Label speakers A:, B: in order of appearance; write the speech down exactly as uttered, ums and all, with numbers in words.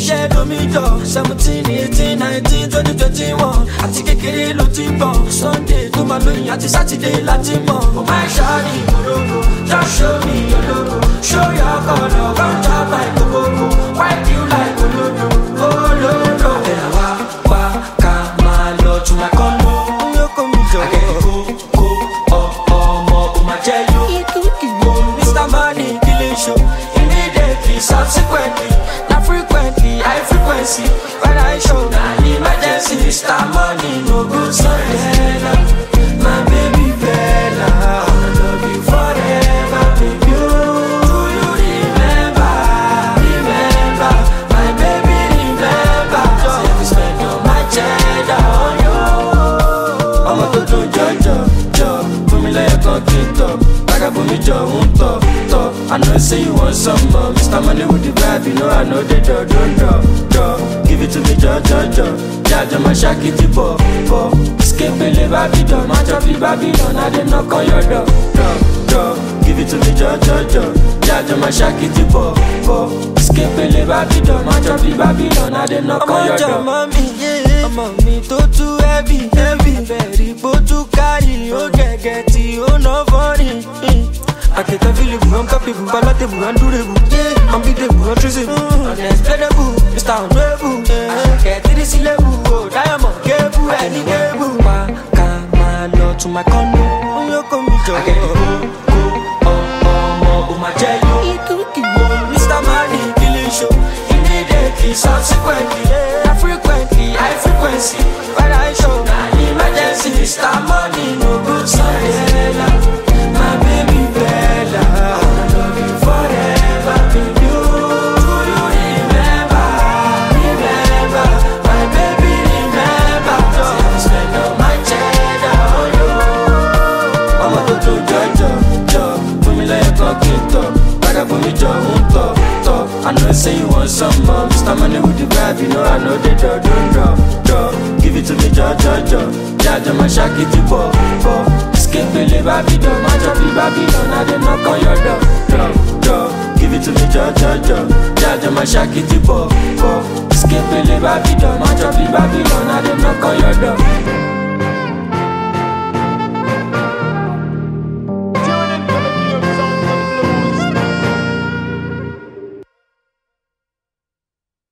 A: iṣẹ́ domi jọ seventeen eighteen nineteen twenty twenty one àti kékeré ló ti bọ̀ Sunday tó máa lóyìn àti Saturday láti mọ̀. Mo máa ń ṣáàrì ìgbòrògbò just show me your logo show your colour come chop my kókókó white you like olódo olódo. Ẹ̀rọ wa wá ká máa lọ to my condo. Yókò mi jọ akẹ́kọ̀ọ́ kó kó ọmọ kò máa jẹ́ yó. Mister Money kí lè ṣo immediately subsequently na frequently high frequency when I show na emergency. Mister Money no go Sandela my baby Bella I wanna love you forever baby. Do you remember remember my baby remember say we spend all my cheddar on you. Ọmọ tó dùn jọjọ jọ fún mi lẹ́yìn kan kí n tọ̀ lágàbọ̀ mi jọ ń tọ̀ tọ̀. I know say you want some more Mister Money with the vibe you know I know the door door door door. Give it to me jọ jọ jọ jájọ máa ṣàkìtì bọ̀ bọ̀. Escape Babylon match up in Babylon I dey knock on your door door door. Give it to me jọ jọ jọ jájọ máa ṣàkìtì bọ̀ bọ̀. Escape Babylon match up in Babylon I dey knock on your door. Ọmọ jọmọ mi ọmọ mi tó tú heavy heavy bẹ̀rì bó tú kárì ó gẹ̀gẹ̀ tí ó ná fọ́ọ̀rì. Akita available, uncapable, palatable, undurable, yeah, unbeatable, untraceable, unexplainable, Mister Honorable, yeah, get to this level, oh, diamond, cable, any cable. Waka my lord to my condo, you come me to go, go, oh, oh, oh, oh, my jelly, Mister Money, killing show, immediately, subsequently, yeah, frequently, high frequency, when I show, na emergency, Mister Money, no good Sandela, my baby Bella, I wanna love you forever, baby. Do you remember, remember, my baby remember? Say I spend all my cheddar on you. Ọmọ tó tó jọjọ jọ fún mi lẹ́yìn kan kí n tọ̀ lágàbọ̀ mi jọ ń tọ̀ tọ̀. I know say you want some more Mister Money with the vibe you know I know the door door door door. Give it to me jọ jọ jọ jájọ máa ṣàkìtì bọ̀ bọ̀. Escape Babylon match up in Babylon I dey knock on your door door door. Give it to me jọ jọ jọ jájọ máa ṣàkìtì bọ̀ bọ̀. Escape Babylon match up in Babylon I dey knock on your door.